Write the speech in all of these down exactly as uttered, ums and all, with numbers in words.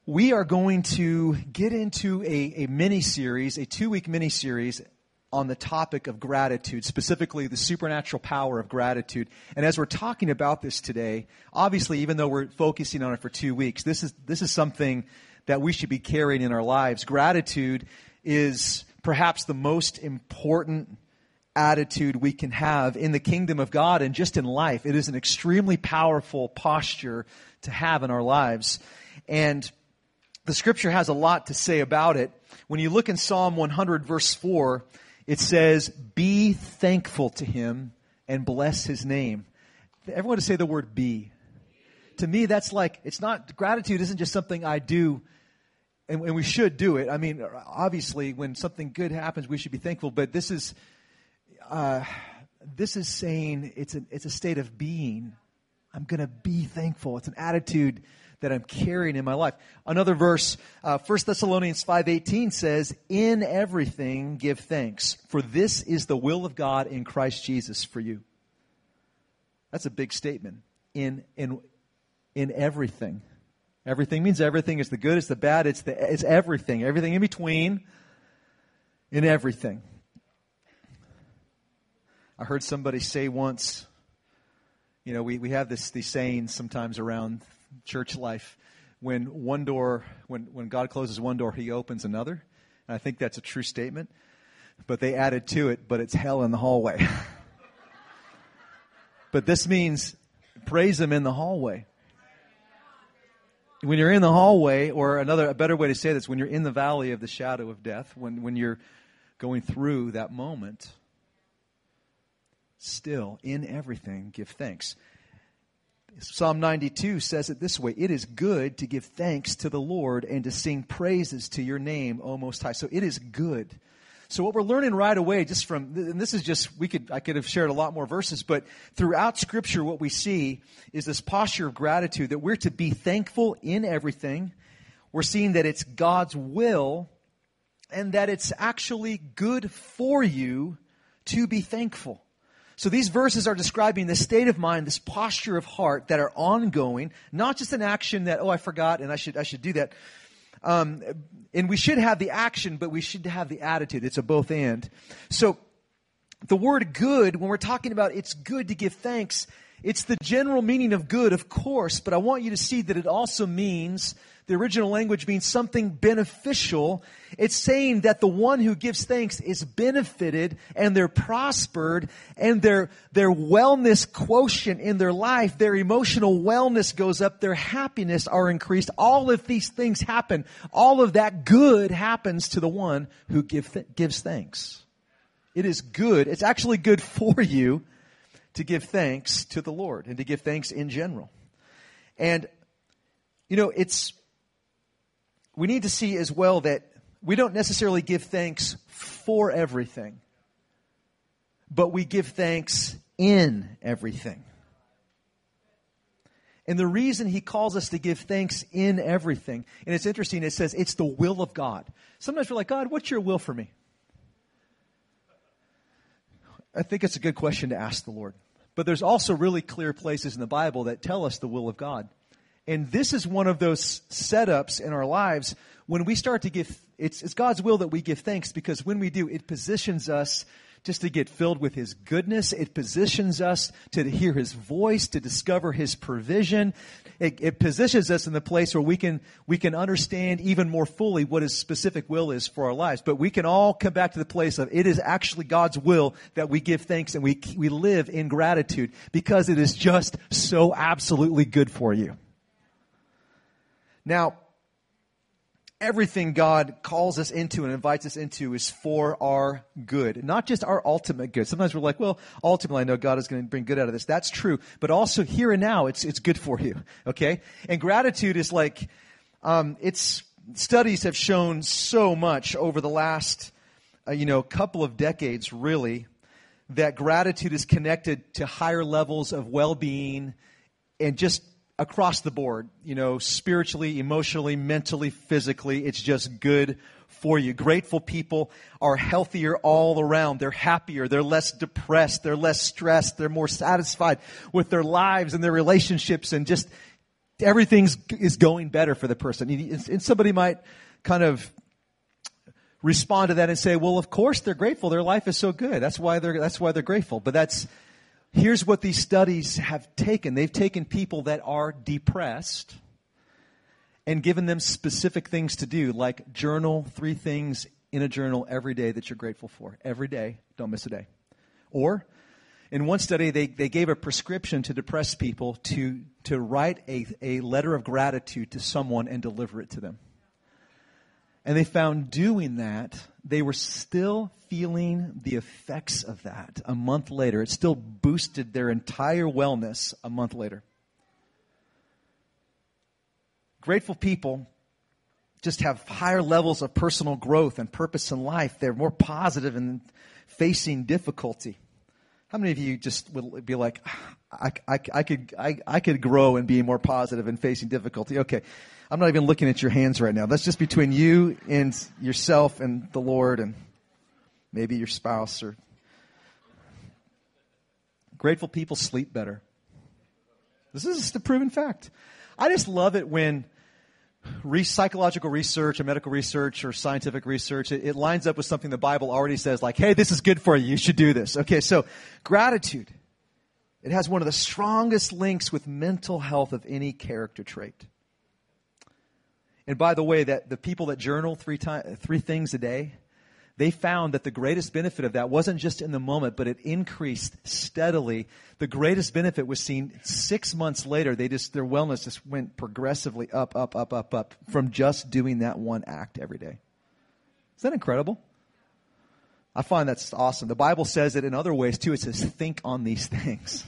We are going to get into a, a mini-series, a two-week mini-series on the topic of gratitude, specifically the supernatural power of gratitude. And as we're talking about this today, obviously, even though we're focusing on it for two weeks, this is this is something that we should be carrying in our lives. Gratitude is perhaps the most important attitude we can have in the kingdom of God and just in life. It is an extremely powerful posture to have in our lives. And the scripture has a lot to say about it. When you look in Psalm one hundred, verse four, it says, "Be thankful to him and bless his name." Everyone to say the word "be." To me, that's like, it's not, gratitude isn't just something I do, and, and we should do it. I mean, obviously, when something good happens, we should be thankful, but this is, uh, this is saying it's a, it's a state of being. I'm going to be thankful. It's an attitude that I'm carrying in my life. Another verse, uh, First Thessalonians five eighteen says, "In everything give thanks, for this is the will of God in Christ Jesus for you." That's a big statement. In in in everything. Everything means everything. It's the good, it's the bad, it's the it's everything. Everything in between. In everything. I heard somebody say once, you know, we, we have this these sayings sometimes around church life. When one door, when, when God closes one door, he opens another. And I think that's a true statement. But they added to it, but it's hell in the hallway. But this means praise him in the hallway. When you're in the hallway, or another, a better way to say this, when you're in the valley of the shadow of death, when, when you're going through that moment, still, in everything, give thanks. Psalm ninety-two says it this way: "It is good to give thanks to the Lord and to sing praises to your name, O Most High." So it is good. So what we're learning right away, just from, and this is just, we could, I could have shared a lot more verses, but throughout Scripture, what we see is this posture of gratitude, that we're to be thankful in everything. We're seeing that it's God's will and that it's actually good for you to be thankful. So these verses are describing this state of mind, this posture of heart that are ongoing, not just an action that, oh, I forgot and I should I should do that. Um, and we should have the action, but we should have the attitude. It's a both and. So the word good, when we're talking about it's good to give thanks, it's the general meaning of good, of course, but I want you to see that it also means, the original language means something beneficial. It's saying that the one who gives thanks is benefited and they're prospered and their, their wellness quotient in their life, their emotional wellness goes up, their happiness are increased. All of these things happen. All of that good happens to the one who give th- gives thanks. It is good. It's actually good for you to give thanks to the Lord and to give thanks in general. And, you know, it's, we need to see as well that we don't necessarily give thanks for everything, but we give thanks in everything. And the reason he calls us to give thanks in everything, and it's interesting, it says it's the will of God. Sometimes we're like, God, what's your will for me? I think it's a good question to ask the Lord. But there's also really clear places in the Bible that tell us the will of God. And this is one of those setups in our lives when we start to give, it's, it's God's will that we give thanks, because when we do, it positions us just to get filled with his goodness. It positions us to hear his voice, to discover his provision. It, it positions us in the place where we can we can understand even more fully what his specific will is for our lives. But we can all come back to the place of it is actually God's will that we give thanks and we we live in gratitude, because it is just so absolutely good for you. Now, everything God calls us into and invites us into is for our good, not just our ultimate good. Sometimes we're like, well, ultimately I know God is going to bring good out of this. That's true. But also here and now, it's it's good for you, okay? And gratitude is like, um, it's studies have shown so much over the last, uh, you know, couple of decades, really, that gratitude is connected to higher levels of well-being and just across the board, you know, spiritually, emotionally, mentally, physically. It's just good for you. Grateful people are healthier all around. They're happier. They're less depressed. They're less stressed. They're more satisfied with their lives and their relationships, and just everything is going better for the person. And somebody might kind of respond to that and say, well, of course they're grateful. Their life is so good. That's why they're, that's why they're grateful. But that's, here's what these studies have taken. They've taken people that are depressed and given them specific things to do, like journal three things in a journal every day that you're grateful for. Every day. Don't miss a day. Or, in one study, they, they gave a prescription to depressed people to, to write a, a letter of gratitude to someone and deliver it to them. And they found doing that, they were still feeling the effects of that a month later. It still boosted their entire wellness a month later. Grateful people just have higher levels of personal growth and purpose in life. They're more positive in facing difficulty. How many of you just would be like, I, I, I could I, I could grow and be more positive in facing difficulty? Okay, I'm not even looking at your hands right now. That's just between you and yourself and the Lord and maybe your spouse. Or grateful people sleep better. This is just a proven fact. I just love it when Re- psychological research or medical research or scientific research, it, it lines up with something the Bible already says, like, hey, this is good for you. You should do this. Okay, so gratitude. It has one of the strongest links with mental health of any character trait. And by the way, that the people that journal three time, three things a day, they found that the greatest benefit of that wasn't just in the moment, but it increased steadily. The greatest benefit was seen six months later. They just, their wellness just went progressively up, up, up, up, up from just doing that one act every day. Is that incredible? I find that's awesome. The Bible says it in other ways too. It says, think on these things.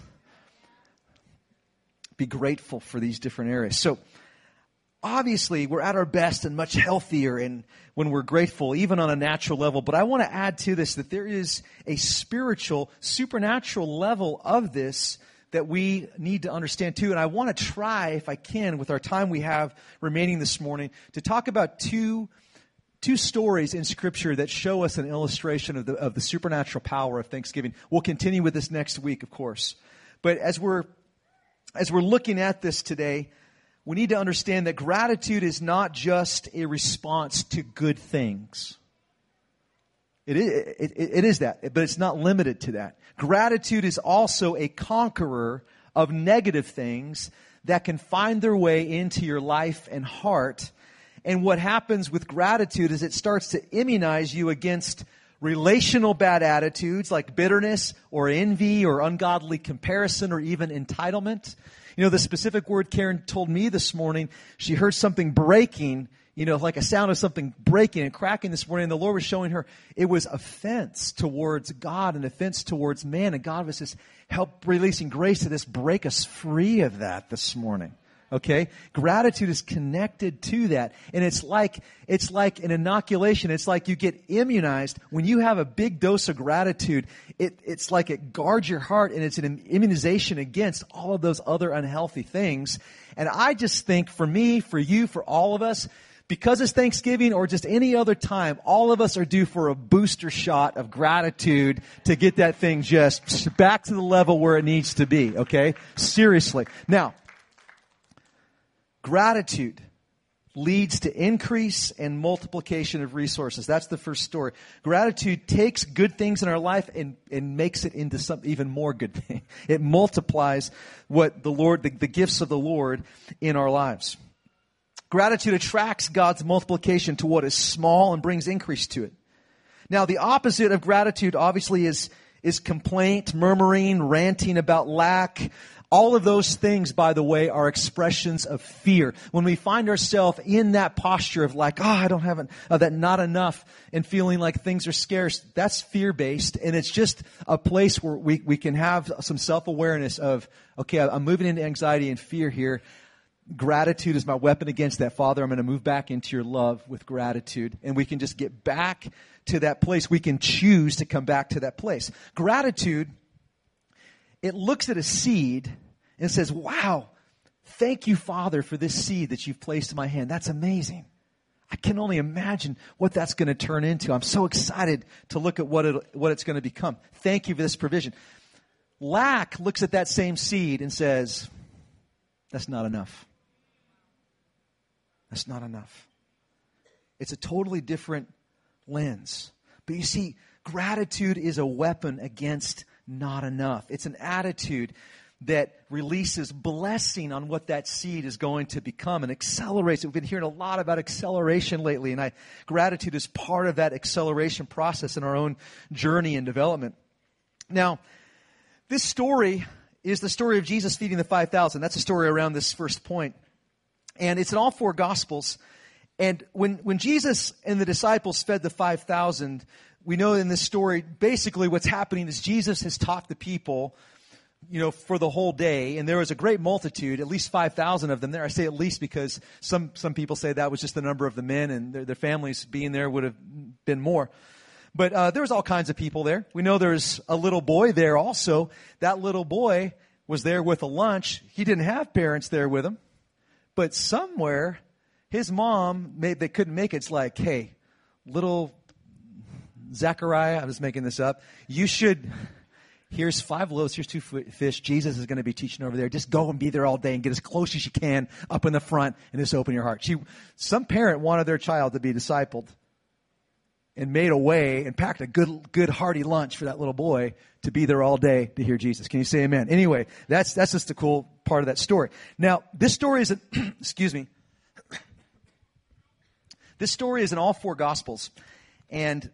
Be grateful for these different areas. So, obviously, we're at our best and much healthier and when we're grateful, even on a natural level. But I want to add to this that there is a spiritual, supernatural level of this that we need to understand too. And I want to try, if I can, with our time we have remaining this morning, to talk about two two stories in Scripture that show us an illustration of the of the supernatural power of Thanksgiving. We'll continue with this next week, of course. But as we're as we're looking at this today, we need to understand that gratitude is not just a response to good things. It is, it, it is that, but it's not limited to that. Gratitude is also a conqueror of negative things that can find their way into your life and heart. And what happens with gratitude is it starts to immunize you against relational bad attitudes like bitterness or envy or ungodly comparison or even entitlement. You know, the specific word Karen told me this morning, she heard something breaking, you know, like a sound of something breaking and cracking this morning. And the Lord was showing her it was offense towards God and offense towards man. And God was just help releasing grace to this, break us free of that this morning. Okay? Gratitude is connected to that. And it's like, it's like an inoculation. It's like you get immunized. When you have a big dose of gratitude, it, it's like it guards your heart and it's an immunization against all of those other unhealthy things. And I just think for me, for you, for all of us, because it's Thanksgiving or just any other time, all of us are due for a booster shot of gratitude to get that thing just back to the level where it needs to be. Okay? Seriously. Now, gratitude leads to increase and multiplication of resources. That's the first story. Gratitude takes good things in our life and, and makes it into something even more good thing. It multiplies what the Lord, the, the gifts of the Lord in our lives. Gratitude attracts God's multiplication to what is small and brings increase to it. Now, the opposite of gratitude obviously is, is complaint, murmuring, ranting about lack. All of those things, by the way, are expressions of fear. When we find ourselves in that posture of like, oh, I don't have uh, that not enough and feeling like things are scarce, that's fear-based. And it's just a place where we, we can have some self-awareness of, okay, I'm moving into anxiety and fear here. Gratitude is my weapon against that. Father, I'm going to move back into your love with gratitude. And we can just get back to that place. We can choose to come back to that place. Gratitude, it looks at a seed and says, wow, thank you, Father, for this seed that you've placed in my hand. That's amazing. I can only imagine what that's going to turn into. I'm so excited to look at what it, what it's going to become. Thank you for this provision. Lack looks at that same seed and says, that's not enough. That's not enough. It's a totally different lens. But you see, gratitude is a weapon against not enough. It's an attitude that releases blessing on what that seed is going to become and accelerates it. We've been hearing a lot about acceleration lately, and I, gratitude is part of that acceleration process in our own journey and development. Now, this story is the story of Jesus feeding the five thousand. That's a story around this first point. And it's in all four Gospels. And when, when Jesus and the disciples fed the five thousand, we know in this story, basically what's happening is Jesus has taught the people, you know, for the whole day. And there was a great multitude, at least five thousand of them there. I say at least because some, some people say that was just the number of the men, and their, their families being there would have been more. But uh, there was all kinds of people there. We know there's a little boy there also. That little boy was there with a lunch. He didn't have parents there with him. But somewhere, his mom, made, they couldn't make it. It's like, hey, little Zechariah, I was making this up, you should, here's five loaves, here's two fish. Jesus is going to be teaching over there. Just go and be there all day and get as close as you can up in the front and just open your heart. She, some parent wanted their child to be discipled and made a way and packed a good, good hearty lunch for that little boy to be there all day to hear Jesus. Can you say amen? Anyway, that's, that's just the cool part of that story. Now, this story is, excuse me, this story is in all four Gospels. And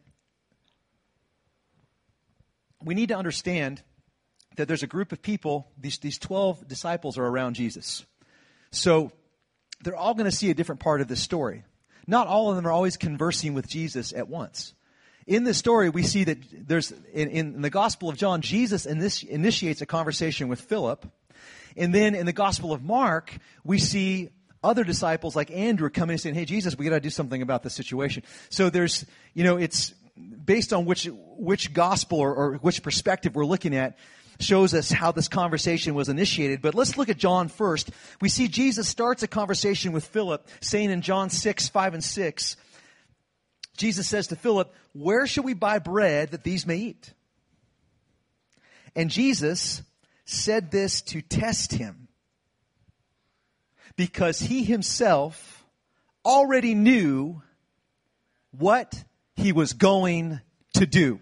we need to understand that there's a group of people, these, these twelve disciples are around Jesus. So they're all going to see a different part of this story. Not all of them are always conversing with Jesus at once. In this story, we see that there's, in, in the Gospel of John, Jesus init- initiates a conversation with Philip. And then in the Gospel of Mark, we see other disciples like Andrew coming and saying, hey, Jesus, we got to do something about this situation. So there's, you know, it's based on which which gospel or, or which perspective we're looking at shows us how this conversation was initiated. But let's look at John first. We see Jesus starts a conversation with Philip, saying in John six, five and six, Jesus says to Philip, where shall we buy bread that these may eat? And Jesus said this to test him, because he himself already knew what he was going to do.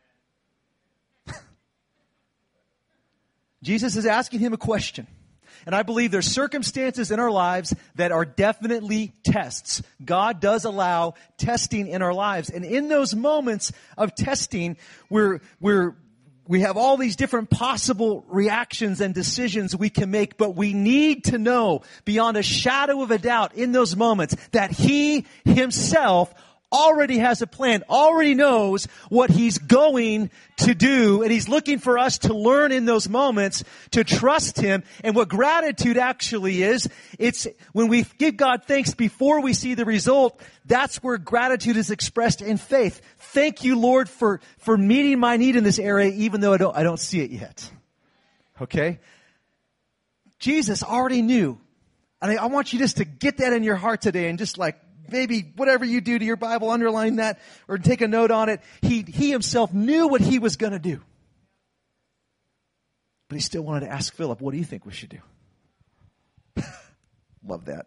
Jesus is asking him a question. And I believe there's circumstances in our lives that are definitely tests. God does allow testing in our lives. And in those moments of testing, we're, we're, we have all these different possible reactions and decisions we can make, but we need to know beyond a shadow of a doubt in those moments that He Himself already has a plan, already knows what He's going to do, and He's looking for us to learn in those moments to trust Him. And what gratitude actually is, it's when we give God thanks before we see the result, that's where gratitude is expressed in faith. Thank you, Lord, for, for meeting my need in this area, even though I don't, I don't see it yet. Okay? Jesus already knew. And I, I want you just to get that in your heart today and just like, maybe whatever you do to your Bible, underline that or take a note on it. He, he himself knew what he was going to do. But he still wanted to ask Philip, what do you think we should do? Love that.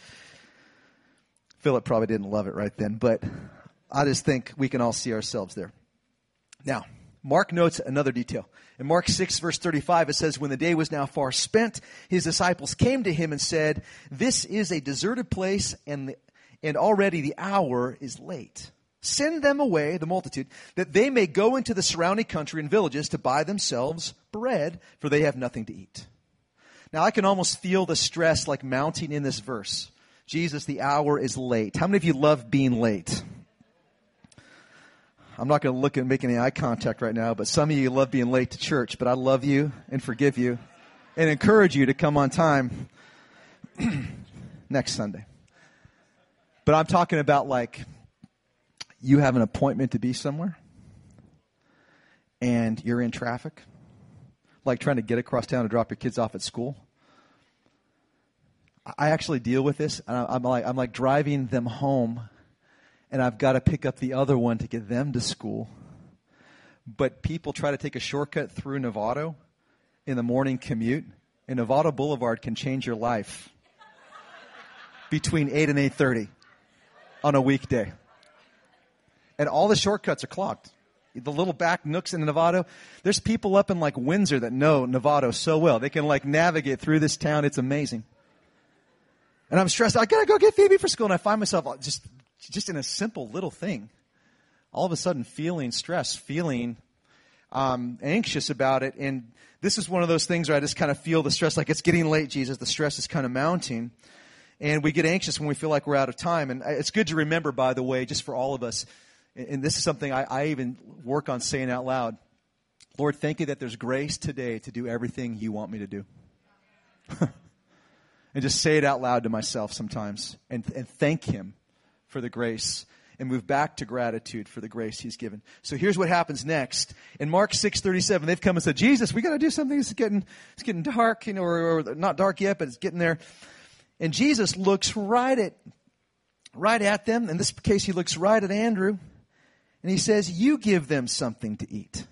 Philip probably didn't love it right then, but I just think we can all see ourselves there. Now, Mark notes another detail. In Mark six, verse thirty-five, it says, when the day was now far spent, his disciples came to him and said, this is a deserted place, and the And already the hour is late. Send them away, the multitude, that they may go into the surrounding country and villages to buy themselves bread, for they have nothing to eat. Now, I can almost feel the stress like mounting in this verse. Jesus, the hour is late. How many of you love being late? I'm not going to look and make any eye contact right now, but some of you love being late to church, but I love you and forgive you and encourage you to come on time next Sunday. But I'm talking about like you have an appointment to be somewhere and you're in traffic, like trying to get across town to drop your kids off at school. I actually deal with this. And I'm like, I'm like driving them home and I've got to pick up the other one to get them to school. But people try to take a shortcut through Novato in the morning commute, and Novato Boulevard can change your life. between eight and eight thirty on a weekday. And all the shortcuts are clogged. The little back nooks in Novato. There's people up in like Windsor that know Novato so well. They can like navigate through this town. It's amazing. And I'm stressed. I gotta go get Phoebe for school. And I find myself just, just in a simple little thing, all of a sudden feeling stressed, feeling um, anxious about it. And this is one of those things where I just kind of feel the stress, like it's getting late, Jesus. The stress is kind of mounting. And we get anxious when we feel like we're out of time. And it's good to remember, by the way, just for all of us, and this is something I, I even work on saying out loud. Lord, thank you that there's grace today to do everything you want me to do. And just say it out loud to myself sometimes. And, and thank him for the grace. And move back to gratitude for the grace he's given. So here's what happens next. In Mark six thirty-seven, they've come and said, Jesus, we got to do something. It's getting, it's getting dark, you know, or, or not dark yet, but it's getting there. And Jesus looks right at, right at them. In this case, he looks right at Andrew. And he says, you give them something to eat.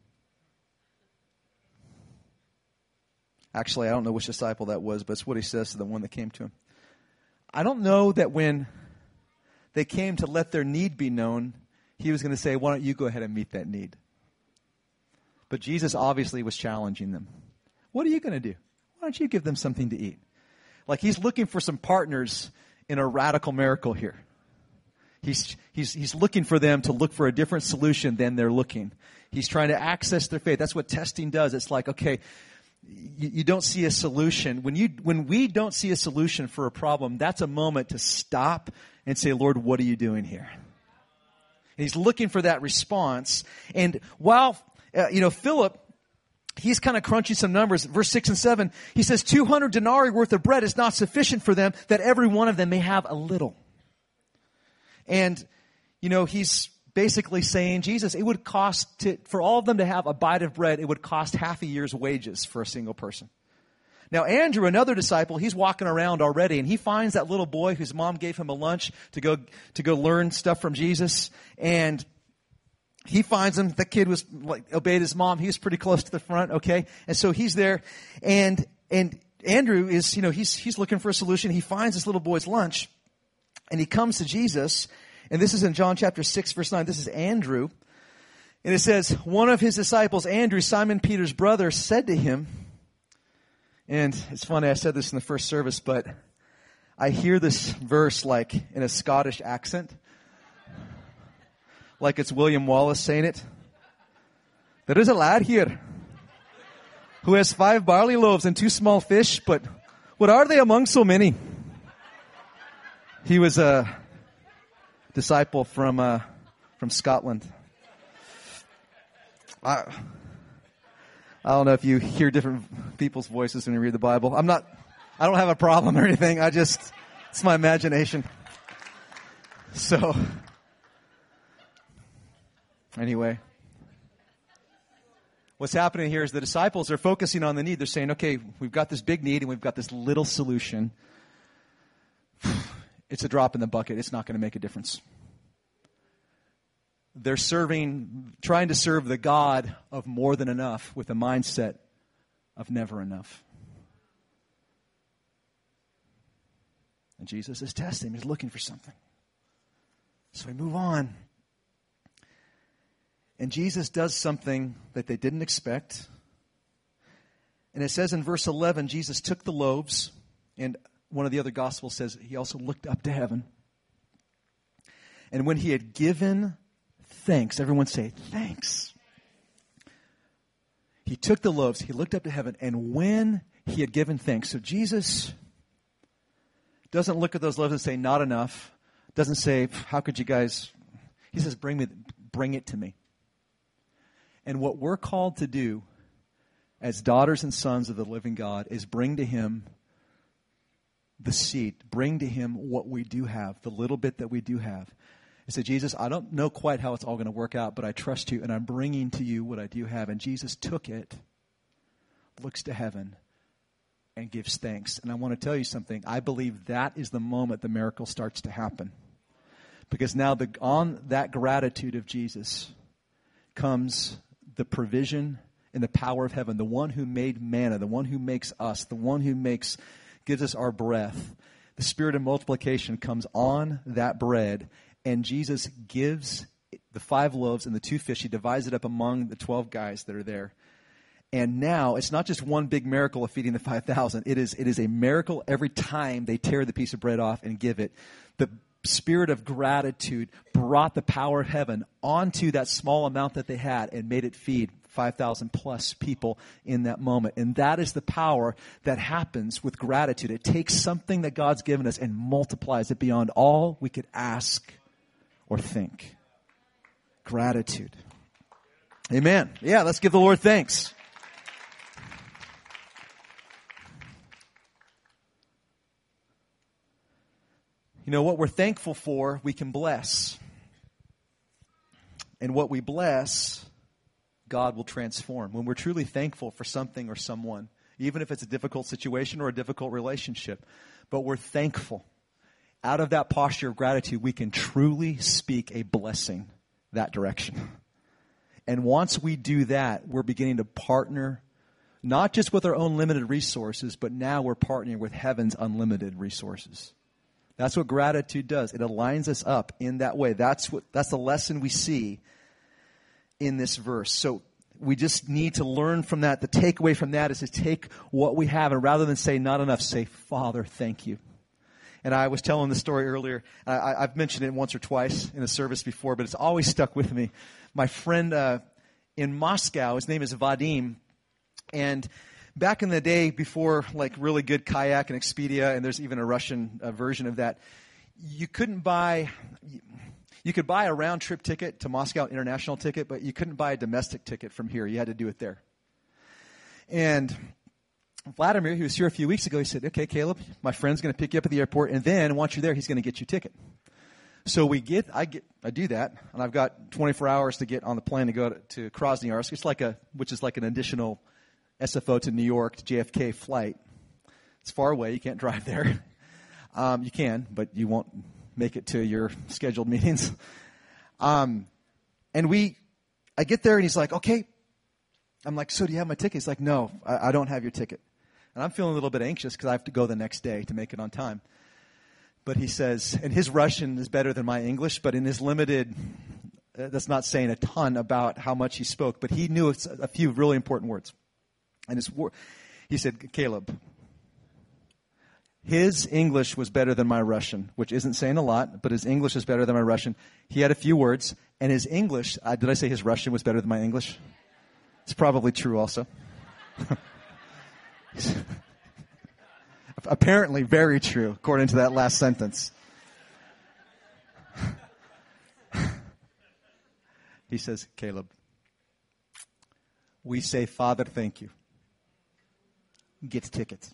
Actually, I don't know which disciple that was, but it's what he says to the one that came to him. I don't know that when they came to let their need be known, he was going to say, why don't you go ahead and meet that need? But Jesus obviously was challenging them. What are you going to do? Why don't you give them something to eat? Like he's looking for some partners in a radical miracle here. He's, he's, he's looking for them to look for a different solution than they're looking. He's trying to access their faith. That's what testing does. It's like, okay, you, you don't see a solution. When you, when we don't see a solution for a problem, that's a moment to stop and say, Lord, what are you doing here? And he's looking for that response. And while, uh, you know, Philip, he's kind of crunching some numbers. Verse six and seven, he says, two hundred denarii worth of bread is not sufficient for them, that every one of them may have a little. And, you know, he's basically saying, Jesus, it would cost, to, for all of them to have a bite of bread, it would cost half a year's wages for a single person. Now, Andrew, another disciple, he's walking around already, and he finds that little boy whose mom gave him a lunch to go to go learn stuff from Jesus. And he finds him. The kid was like obeyed his mom. He was pretty close to the front, okay? And so he's there, and and Andrew is, you know, he's he's looking for a solution. He finds this little boy's lunch. And he comes to Jesus, and this is in John chapter six, verse nine. This is Andrew. And it says, one of his disciples, Andrew, Simon Peter's brother, said to him, and it's funny, I said this in the first service, but I hear this verse like in a Scottish accent. Like it's William Wallace saying it. There is a lad here who has five barley loaves and two small fish, but what are they among so many? He was a disciple from uh, from Scotland. I, I don't know if you hear different people's voices when you read the Bible. I'm not. I don't have a problem or anything. I just it's my imagination. So anyway, what's happening here is the disciples are focusing on the need. They're saying, "Okay, we've got this big need and we've got this little solution." It's a drop in the bucket. It's not going to make a difference. They're serving, trying to serve the God of more than enough with a mindset of never enough. And Jesus is testing. He's looking for something. So we move on. And Jesus does something that they didn't expect. And it says in verse eleven, Jesus took the loaves, and one of the other Gospels says he also looked up to heaven. And when he had given thanks, everyone say, thanks. He took the loaves, he looked up to heaven, and when he had given thanks. So Jesus doesn't look at those loaves and say, not enough. Doesn't say, how could you guys? He says, bring me, bring it to me. And what we're called to do as daughters and sons of the living God is bring to him the seed. Bring to him what we do have, the little bit that we do have. I said, Jesus, I don't know quite how it's all going to work out, but I trust you, and I'm bringing to you what I do have. And Jesus took it, looks to heaven, and gives thanks. And I want to tell you something. I believe that is the moment the miracle starts to happen. Because now the, on that gratitude of Jesus comes the provision and the power of heaven. The one who made manna, the one who makes us, the one who makes gives us our breath. the spirit of multiplication comes on that bread, and Jesus gives the five loaves and the two fish. He divides it up among the twelve guys that are there. And now it's not just one big miracle of feeding the five thousand. It is, it is a miracle every time they tear the piece of bread off and give it. The spirit of gratitude brought the power of heaven onto that small amount that they had and made it feed five thousand plus people in that moment. And that is the power that happens with gratitude. It takes something that God's given us and multiplies it beyond all we could ask or think. Gratitude. Amen. Yeah, let's give the Lord thanks. You know, what we're thankful for, we can bless. And what we bless, God will transform. When we're truly thankful for something or someone, even if it's a difficult situation or a difficult relationship, but we're thankful. Out of that posture of gratitude, we can truly speak a blessing that direction. And once we do that, we're beginning to partner, not just with our own limited resources, but now we're partnering with heaven's unlimited resources. That's what gratitude does. It aligns us up in that way. That's what, that's the lesson we see in this verse. So we just need to learn from that. The takeaway from that is to take what we have, and rather than say not enough, say, Father, thank you. And I was telling the story earlier. I, I've mentioned it once or twice in a service before, but it's always stuck with me. My friend uh, in Moscow, his name is Vadim, and back in the day, before like really good Kayak and Expedia, and there's even a Russian uh, version of that, you couldn't buy, you could buy a round trip ticket to Moscow, international ticket, but you couldn't buy a domestic ticket from here. You had to do it there. And Vladimir, who was here a few weeks ago, he said, okay, Caleb, my friend's going to pick you up at the airport, and then once you're there, he's going to get you a ticket. So we get, I get, I do that, and I've got twenty-four hours to get on the plane to go to, to Krasnoyarsk. It's like a, which is like an additional S F O to New York to J F K flight. It's far away. You can't drive there. Um, you can, but you won't make it to your scheduled meetings. Um, and we, I get there, and he's like, okay. I'm like, so do you have my ticket? He's like, no, I, I don't have your ticket. And I'm feeling a little bit anxious because I have to go the next day to make it on time. But he says, and his Russian is better than my English, but in his limited, uh, that's not saying a ton about how much he spoke, but he knew a few really important words. And his, he said, Caleb, his English was better than my Russian, which isn't saying a lot, but his English is better than my Russian. He had a few words, and his English, uh, did I say his Russian was better than my English? It's probably true also. Apparently very true, according to that last sentence. He says, Caleb, we say, Father, thank you. Gets tickets.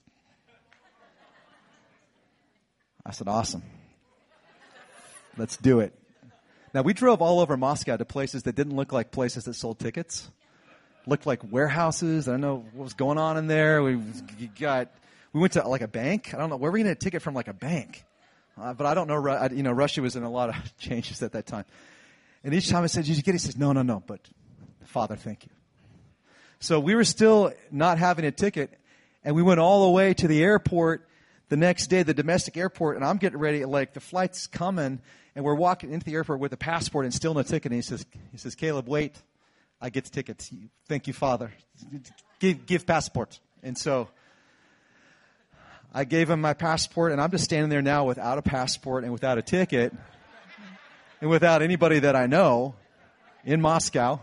I said, awesome. Let's do it. Now, we drove all over Moscow to places that didn't look like places that sold tickets. Looked like warehouses. I don't know what was going on in there. We got, we went to like a bank. I don't know. Where were we going to get a ticket from, like a bank? Uh, but I don't know. I, you know, Russia was in a lot of changes at that time. And each time I said, did you get it? He says, no, no, no. But Father, thank you. So we were still not having a ticket. And we went all the way to the airport the next day, the domestic airport. And I'm getting ready, like the flight's coming. And we're walking into the airport with a passport and still no ticket. And he says, he says, Caleb, wait. I get tickets. Thank you, Father. Give, give passport. And so I gave him my passport, and I'm just standing there now without a passport and without a ticket and without anybody that I know in Moscow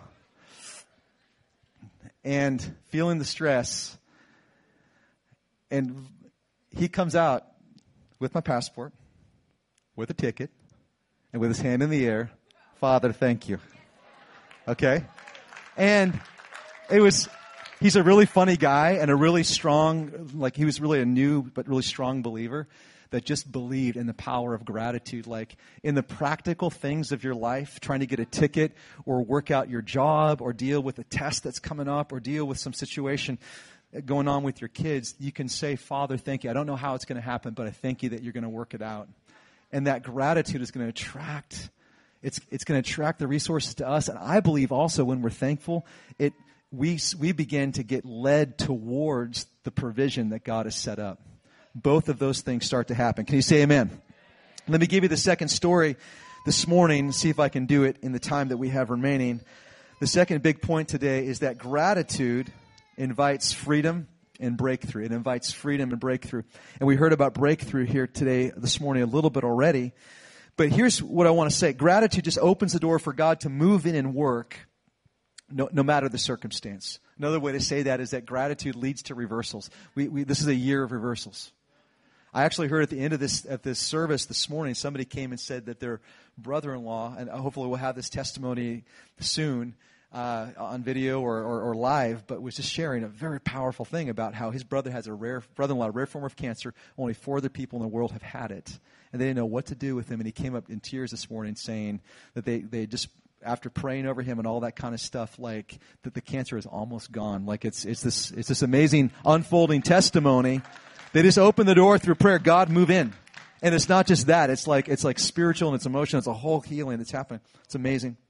and feeling the stress. And he comes out with my passport, with a ticket, and with his hand in the air, Father, thank you. Okay? And it was, he's a really funny guy and a really strong, like he was really a new but really strong believer that just believed in the power of gratitude. Like in the practical things of your life, trying to get a ticket or work out your job or deal with a test that's coming up or deal with some situation going on with your kids, you can say, Father, thank you. I don't know how it's going to happen, but I thank you that you're going to work it out. And that gratitude is going to attract It's it's going to attract the resources to us. And I believe also when we're thankful, it we we begin to get led towards the provision that God has set up. both of those things start to happen. Can you say amen? Let me give you the second story this morning, see if I can do it in the time that we have remaining. The second big point today is that gratitude invites freedom and breakthrough. It invites freedom and breakthrough. And we heard about breakthrough here today, this morning, a little bit already. But here's what I want to say. Gratitude just opens the door for God to move in and work no, no matter the circumstance. Another way to say that is that gratitude leads to reversals. We, we, this is a year of reversals. I actually heard at the end of this at this service this morning, somebody came and said that their brother-in-law, and hopefully we'll have this testimony soon uh, on video or, or, or live, but was just sharing a very powerful thing about how his brother has a rare brother-in-law, a rare form of cancer. Only four other people in the world have had it, and they didn't know what to do with him. And he came up in tears this morning saying that they they just, after praying over him and all that kind of stuff, like that the cancer is almost gone. Like it's it's this it's this amazing unfolding testimony. They just open the door through prayer. God, move in. And it's not just that. It's like it's like spiritual and it's emotional. It's a whole healing that's happening. It's amazing.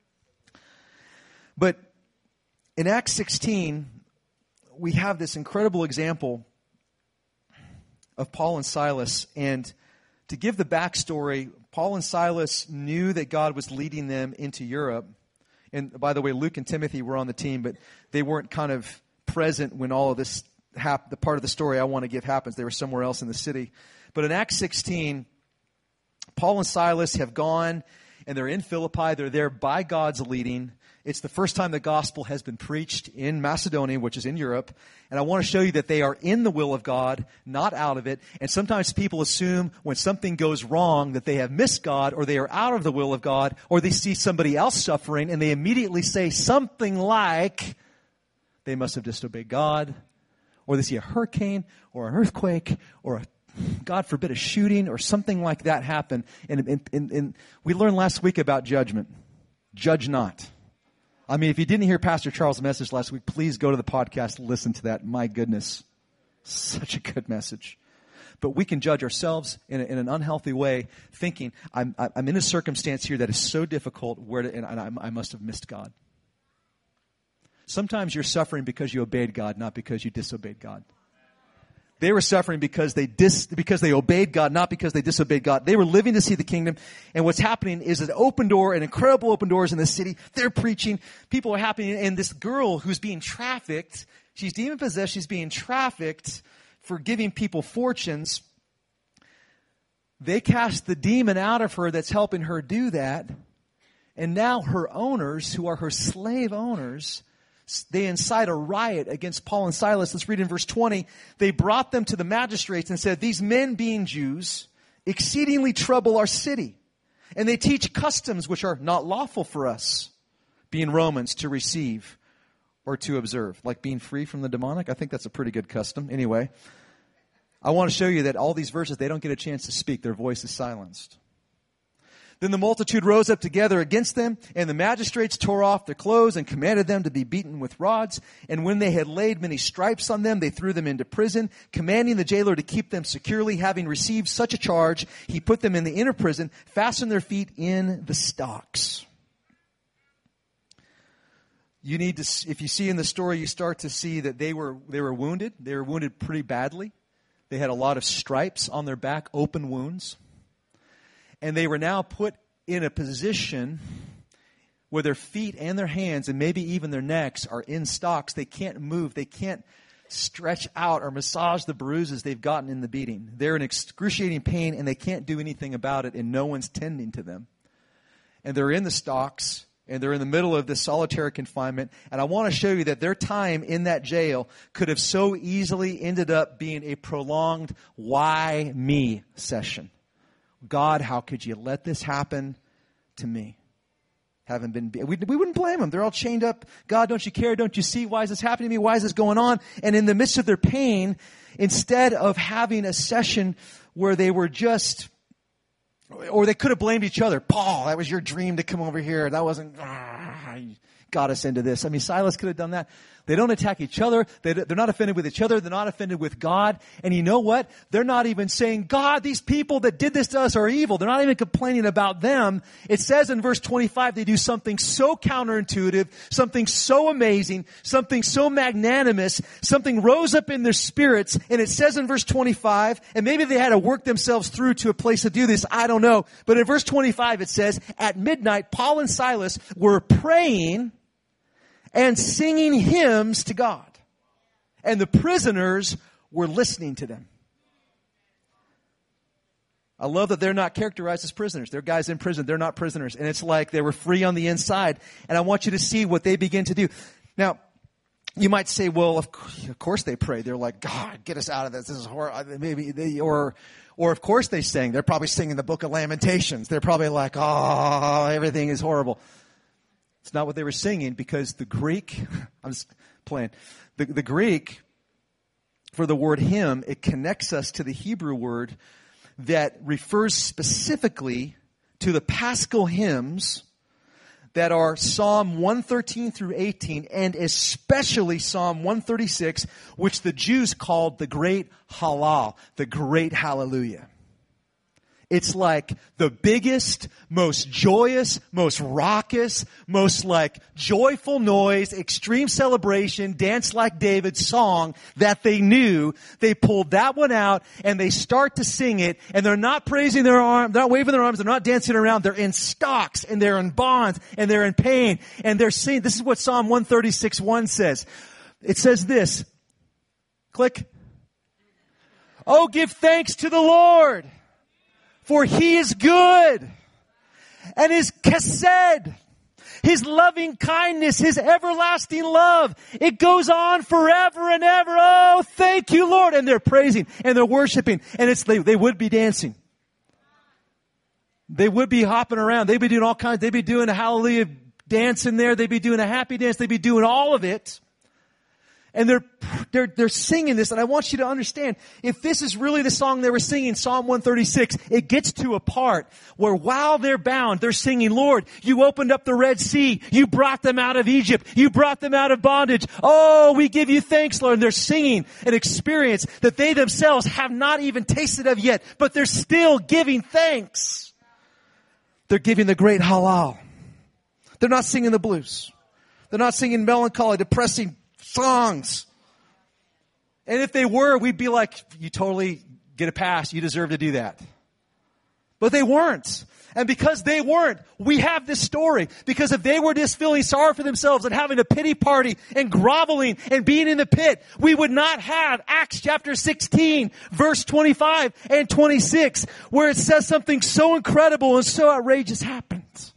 But in Acts sixteen, we have this incredible example of Paul and Silas. And to give the backstory, Paul and Silas knew that God was leading them into Europe. And by the way, Luke and Timothy were on the team, but they weren't kind of present when all of this hap- the part of the story I want to give happens. They were somewhere else in the city. But in Acts sixteen, Paul and Silas have gone, and they're in Philippi. They're there by God's leading. It's the first time the gospel has been preached in Macedonia, which is in Europe. And I want to show you that they are in the will of God, not out of it. And sometimes people assume when something goes wrong that they have missed God, or they are out of the will of God, or they see somebody else suffering, and they immediately say something like, they must have disobeyed God, or they see a hurricane, or an earthquake, or a God forbid, a shooting or something like that happen. And, and, and, and we learned last week about judgment. Judge not. I mean, if you didn't hear Pastor Charles' message last week, please go to the podcast and listen to that. My goodness. Such a good message. But we can judge ourselves in, a, in an unhealthy way, thinking, I'm, I'm in a circumstance here that is so difficult, where to, and I, I must have missed God. Sometimes you're suffering because you obeyed God, not because you disobeyed God. They were suffering because they dis, because they obeyed God, not because they disobeyed God. They were living to see the kingdom. And what's happening is an open door, an incredible open doors in the city. They're preaching. People are happening. And this girl who's being trafficked, she's demon possessed. She's being trafficked for giving people fortunes. They cast the demon out of her that's helping her do that. And now her owners, who are her slave owners, they incite a riot against Paul and Silas. Let's read in verse twenty. They brought them to the magistrates and said, these men, being Jews, exceedingly trouble our city. And they teach customs which are not lawful for us, being Romans, to receive or to observe. Like being free from the demonic. I think that's a pretty good custom. Anyway, I want to show you that all these verses, they don't get a chance to speak. Their voice is silenced. Then the multitude rose up together against them, and the magistrates tore off their clothes and commanded them to be beaten with rods. And when they had laid many stripes on them, they threw them into prison, commanding the jailer to keep them securely. Having received such a charge, he put them in the inner prison, fastened their feet in the stocks. You need to, if you see in the story, you start to see that they were they were wounded. They were wounded pretty badly. They had a lot of stripes on their back, open wounds. And they were now put in a position where their feet and their hands and maybe even their necks are in stocks. They can't move. They can't stretch out or massage the bruises they've gotten in the beating. They're in excruciating pain and they can't do anything about it, and no one's tending to them. And they're in the stocks and they're in the middle of this solitary confinement. And I want to show you that their time in that jail could have so easily ended up being a prolonged why me session. God, how could you let this happen to me? Haven't been, we, we wouldn't blame them. They're all chained up. God, don't you care? Don't you see? Why is this happening to me? Why is this going on? And in the midst of their pain, instead of having a session where they were just, or they could have blamed each other. Paul, that was your dream to come over here. That wasn't, ah, you got us into this. I mean, Silas could have done that. They don't attack each other. They, they're not offended with each other. They're not offended with God. And you know what? They're not even saying, God, these people that did this to us are evil. They're not even complaining about them. It says in verse twenty-five, they do something so counterintuitive, something so amazing, something so magnanimous, something rose up in their spirits. And it says in verse twenty-five, and maybe they had to work themselves through to a place to do this. I don't know. But in verse twenty-five, it says, at midnight, Paul and Silas were praying and singing hymns to God. And the prisoners were listening to them. I love that they're not characterized as prisoners. They're guys in prison. They're not prisoners. And it's like they were free on the inside. And I want you to see what they begin to do. Now, you might say, well, of course they pray. They're like, God, get us out of this. This is horrible. Maybe they, or, or of course they sing. They're probably singing the Book of Lamentations. They're probably like, oh, everything is horrible. It's not what they were singing, because the Greek, I'm just playing, the, the Greek for the word hymn, it connects us to the Hebrew word that refers specifically to the Paschal hymns that are Psalm one thirteen through eighteen, and especially Psalm one thirty-six, which the Jews called the great Hallel, the great hallelujah. It's like the biggest, most joyous, most raucous, most like joyful noise, extreme celebration, dance like David song that they knew. They pulled that one out and they start to sing it, and they're not praising their arms, they're not waving their arms, they're not dancing around. They're in stocks and they're in bonds and they're in pain and they're singing. This is what Psalm one thirty-six one says. It says this. Click. Oh, give thanks to the Lord, for He is good, and His chesed, His loving kindness, His everlasting love, it goes on forever and ever. Oh, thank you, Lord. And they're praising and they're worshiping, and it's they, they would be dancing. They would be hopping around. They'd be doing all kinds. They'd be doing a hallelujah dance in there. They'd be doing a happy dance. They'd be doing all of it. And they're, they're, they're singing this, and I want you to understand, if this is really the song they were singing, Psalm one thirty-six, it gets to a part where while they're bound, they're singing, Lord, you opened up the Red Sea. You brought them out of Egypt. You brought them out of bondage. Oh, we give you thanks, Lord. And they're singing an experience that they themselves have not even tasted of yet, but they're still giving thanks. They're giving the great Hallel. They're not singing the blues. They're not singing melancholy, depressing songs. And if they were, we'd be like, you totally get a pass. You deserve to do that. But they weren't. And because they weren't, we have this story. Because if they were just feeling sorry for themselves and having a pity party and groveling and being in the pit, we would not have Acts chapter sixteen, verse twenty-five and twenty-six, where it says something so incredible and so outrageous happens.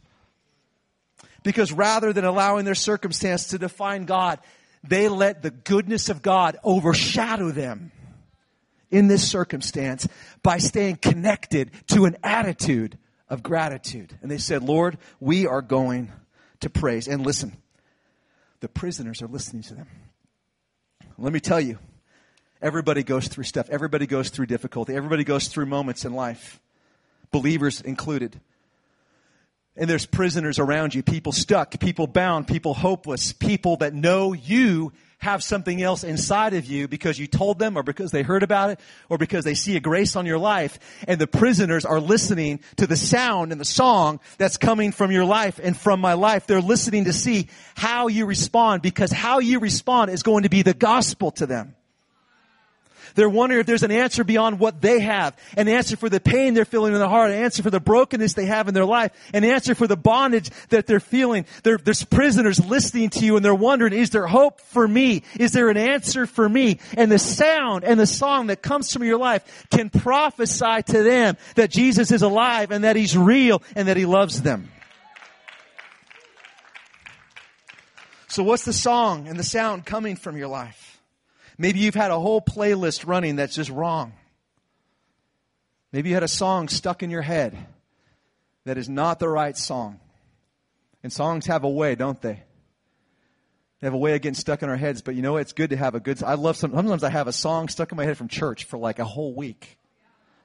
Because rather than allowing their circumstance to define God, they let the goodness of God overshadow them in this circumstance by staying connected to an attitude of gratitude. And they said, Lord, we are going to praise. And listen, the prisoners are listening to them. Let me tell you, everybody goes through stuff. Everybody goes through difficulty. Everybody goes through moments in life, believers included. And there's prisoners around you, people stuck, people bound, people hopeless, people that know you have something else inside of you because you told them, or because they heard about it, or because they see a grace on your life. And the prisoners are listening to the sound and the song that's coming from your life and from my life. They're listening to see how you respond, because how you respond is going to be the gospel to them. They're wondering if there's an answer beyond what they have, an answer for the pain they're feeling in their heart, an answer for the brokenness they have in their life, an answer for the bondage that they're feeling. They're, there's prisoners listening to you, and they're wondering, is there hope for me? Is there an answer for me? And the sound and the song that comes from your life can prophesy to them that Jesus is alive and that He's real and that He loves them. So what's the song and the sound coming from your life? Maybe you've had a whole playlist running that's just wrong. Maybe you had a song stuck in your head that is not the right song. And songs have a way, don't they? They have a way of getting stuck in our heads, but you know what? It's good to have a good... I love some, sometimes I have a song stuck in my head from church for like a whole week.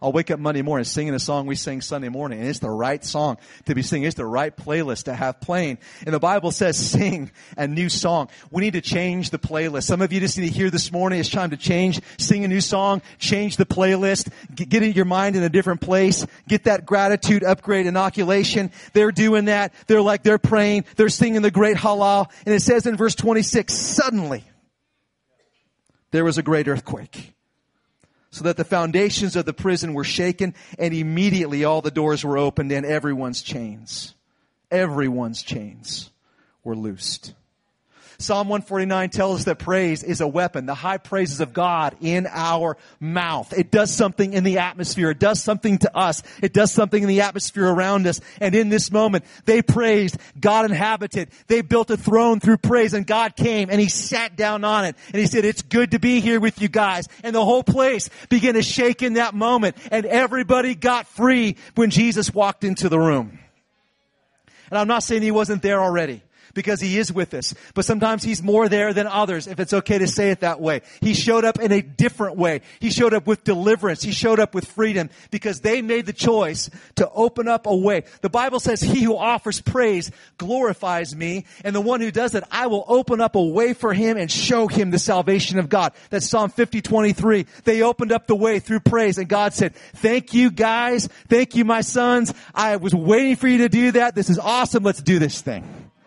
I'll wake up Monday morning singing a song we sang Sunday morning, and it's the right song to be singing. It's the right playlist to have playing. And the Bible says sing a new song. We need to change the playlist. Some of you just need to hear this morning, it's time to change, sing a new song, change the playlist, get, get your mind in a different place, get that gratitude upgrade inoculation. They're doing that. They're like, they're praying, they're singing the great Hallel. And it says in verse twenty-six, suddenly there was a great earthquake, so that the foundations of the prison were shaken, and immediately all the doors were opened, and everyone's chains, everyone's chains were loosed. Psalm one forty-nine tells us that praise is a weapon, the high praises of God in our mouth. It does something in the atmosphere. It does something to us. It does something in the atmosphere around us. And in this moment, they praised. God inhabited. They built a throne through praise, and God came and He sat down on it. And He said, it's good to be here with you guys. And the whole place began to shake in that moment. And everybody got free when Jesus walked into the room. And I'm not saying He wasn't there already, because He is with us. But sometimes He's more there than others, if it's okay to say it that way. He showed up in a different way. He showed up with deliverance. He showed up with freedom, because they made the choice to open up a way. The Bible says, he who offers praise glorifies me, and the one who does it, I will open up a way for him and show him the salvation of God. That's Psalm fifty twenty-three. They opened up the way through praise, and God said, thank you guys. Thank you, my sons. I was waiting for you to do that. This is awesome. Let's do this thing.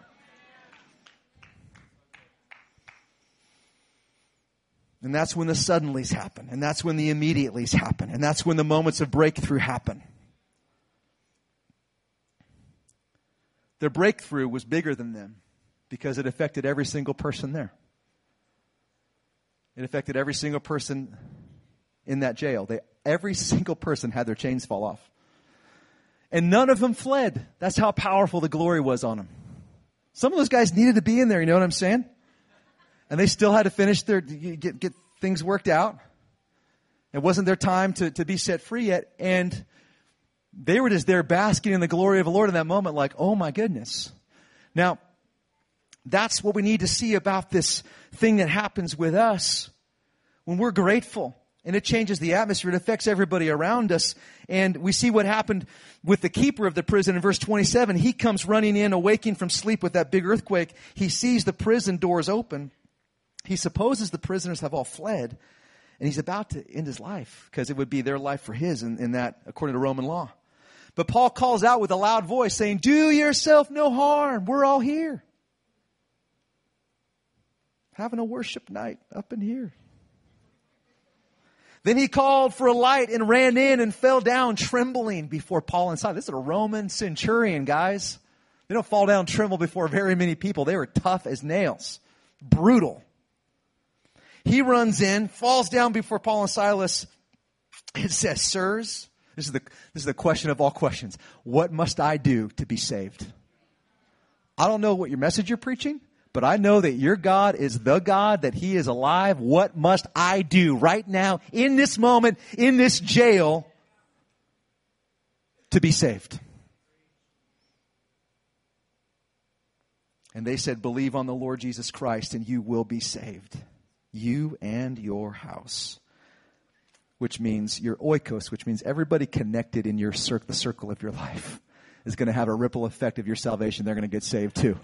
And that's when the suddenlies happen. And that's when the immediatelys happen. And that's when the moments of breakthrough happen. Their breakthrough was bigger than them because it affected every single person there. It affected every single person in that jail. They, every single person had their chains fall off. And none of them fled. That's how powerful the glory was on them. Some of those guys needed to be in there, you know what I'm saying? And they still had to finish their, get, get things worked out. It wasn't their time to, to be set free yet. And they were just there basking in the glory of the Lord in that moment, like, oh my goodness. Now, that's what we need to see about this thing that happens with us when we're grateful. And it changes the atmosphere. It affects everybody around us. And we see what happened with the keeper of the prison in verse twenty-seven. He comes running in, awaking from sleep with that big earthquake. He sees the prison doors open. He supposes the prisoners have all fled. And he's about to end his life, because it would be their life for his in, in that, according to Roman law. But Paul calls out with a loud voice saying, do yourself no harm. We're all here. Having a worship night up in here. Then he called for a light and ran in and fell down trembling before Paul and Silas. This is a Roman centurion, guys. They don't fall down tremble before very many people. They were tough as nails. Brutal. He runs in, falls down before Paul and Silas. It says, sirs, this is the, this is the question of all questions. What must I do to be saved? I don't know what your message you're preaching, but I know that your God is the God, that He is alive. What must I do right now, in this moment, in this jail, to be saved? And they said, believe on the Lord Jesus Christ and you will be saved. You and your house. Which means your oikos, which means everybody connected in your cir- the circle of your life is going to have a ripple effect of your salvation. They're going to get saved too.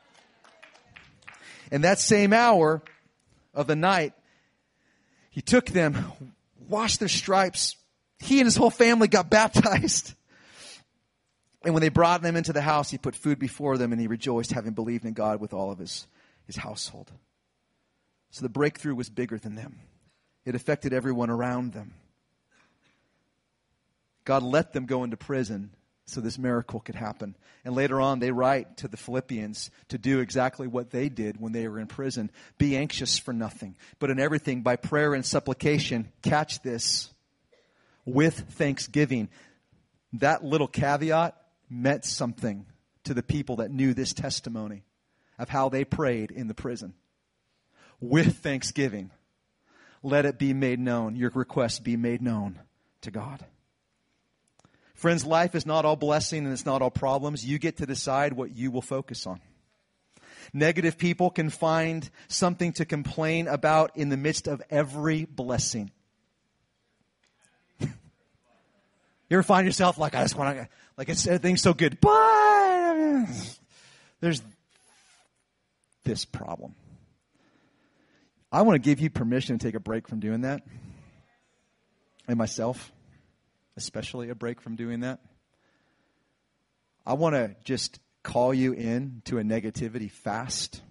In that same hour of the night, he took them, washed their stripes. He and his whole family got baptized. And when they brought them into the house, he put food before them, and he rejoiced, having believed in God with all of his, his household. So the breakthrough was bigger than them. It affected everyone around them. God let them go into prison so this miracle could happen. And later on, they write to the Philippians to do exactly what they did when they were in prison. Be anxious for nothing, but in everything, by prayer and supplication, catch this, with thanksgiving. That little caveat meant something to the people that knew this testimony of how they prayed in the prison. With thanksgiving, let it be made known, your request be made known to God. Friends, life is not all blessing and it's not all problems. You get to decide what you will focus on. Negative people can find something to complain about in the midst of every blessing. You ever find yourself like, I just want to, like it's, everything's so good, but there's this problem. I want to give you permission to take a break from doing that. And myself, especially a break from doing that. I want to just call you in to a negativity fast.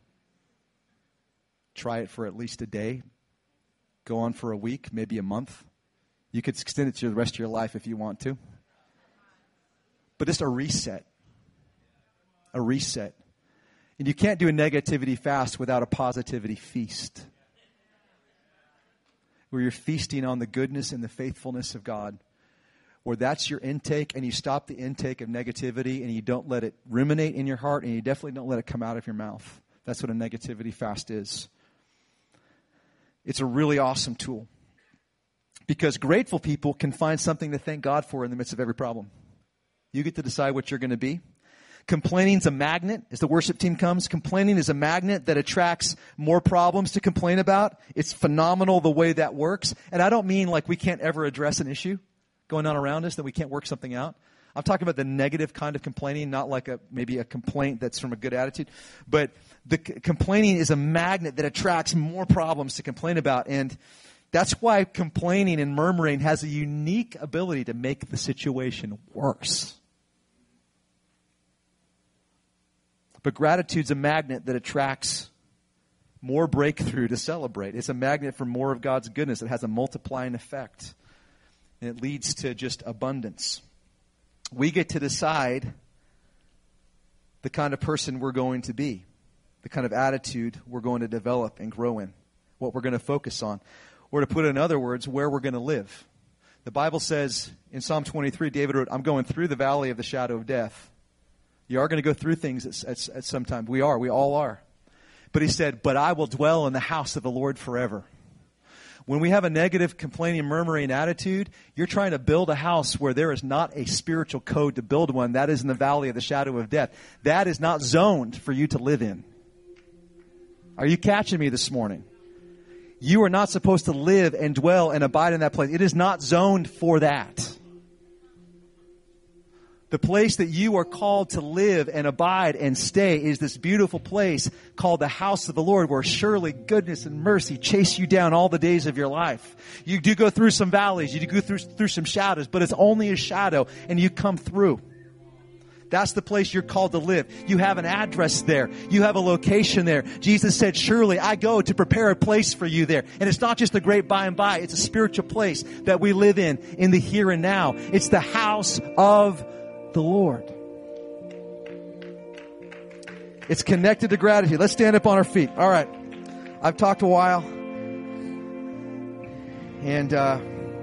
Try it for at least a day. Go on for a week, maybe a month. You could extend it to the rest of your life if you want to. But just a reset. A reset. And you can't do a negativity fast without a positivity feast. Where you're feasting on the goodness and the faithfulness of God. Where that's your intake and you stop the intake of negativity and you don't let it ruminate in your heart and you definitely don't let it come out of your mouth. That's what a negativity fast is. It's a really awesome tool. Because grateful people can find something to thank God for in the midst of every problem. You get to decide what you're going to be. Complaining is a magnet. As the worship team comes, complaining is a magnet that attracts more problems to complain about. It's phenomenal the way that works. And I don't mean like we can't ever address an issue going on around us, that we can't work something out. I'm talking about the negative kind of complaining, not like a maybe a complaint that's from a good attitude. But the c- complaining is a magnet that attracts more problems to complain about. And that's why complaining and murmuring has a unique ability to make the situation worse. But gratitude's a magnet that attracts more breakthrough to celebrate. It's a magnet for more of God's goodness. It has a multiplying effect. And it leads to just abundance. We get to decide the kind of person we're going to be, the kind of attitude we're going to develop and grow in, what we're going to focus on. Or to put it in other words, where we're going to live. The Bible says in Psalm twenty-three, David wrote, I'm going through the valley of the shadow of death. You are going to go through things at, at, at some time. We are. We all are. But he said, but I will dwell in the house of the Lord forever. When we have a negative, complaining, murmuring attitude, you're trying to build a house where there is not a spiritual code to build one. That is in the valley of the shadow of death. That is not zoned for you to live in. Are you catching me this morning? You are not supposed to live and dwell and abide in that place. It is not zoned for that. The place that you are called to live and abide and stay is this beautiful place called the house of the Lord, where surely goodness and mercy chase you down all the days of your life. You do go through some valleys, you do go through, through some shadows, but it's only a shadow and you come through. That's the place you're called to live. You have an address there. You have a location there. Jesus said, surely I go to prepare a place for you there. And it's not just a great by and by. It's a spiritual place that we live in, in the here and now. It's the house of the Lord. It's connected to gratitude. Let's stand up on our feet. All right. I've talked a while. And uh,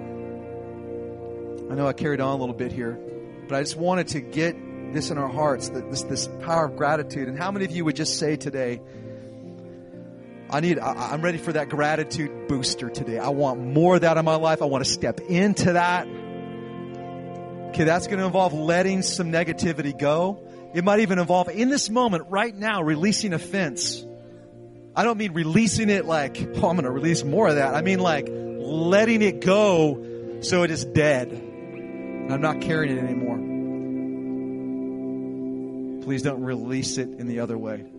I know I carried on a little bit here. But I just wanted to get this in our hearts, this this power of gratitude. And how many of you would just say today, I need, I, I'm ready for that gratitude booster today. I want more of that in my life. I want to step into that. Okay, that's going to involve letting some negativity go. It might even involve, in this moment, right now, releasing offense. I don't mean releasing it like, oh, I'm going to release more of that. I mean like letting it go so it is dead. And I'm not carrying it anymore. Please don't release it in the other way.